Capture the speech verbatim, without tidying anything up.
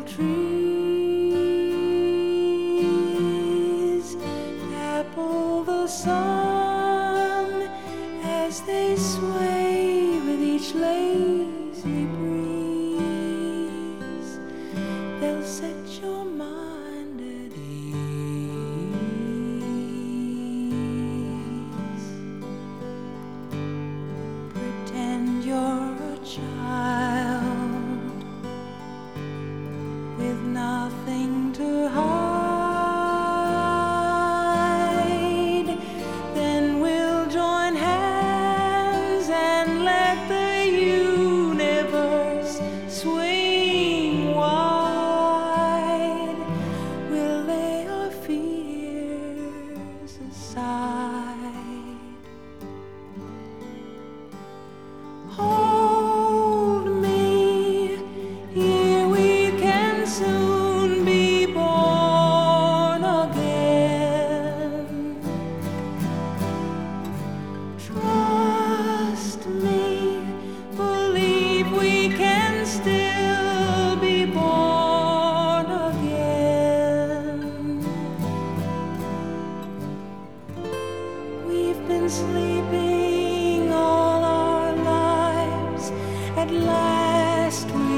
trees dapple the sun as they sway with each lazy breeze. They'll set your mind at ease. Pretend you're a child with nothing to hide. Then we'll join hands and let the universe swing wide. We'll lay our fears aside. Hold me, here we can soon be born again. Trust me, believe we can still be born again. We've been sleeping all our lives, at last we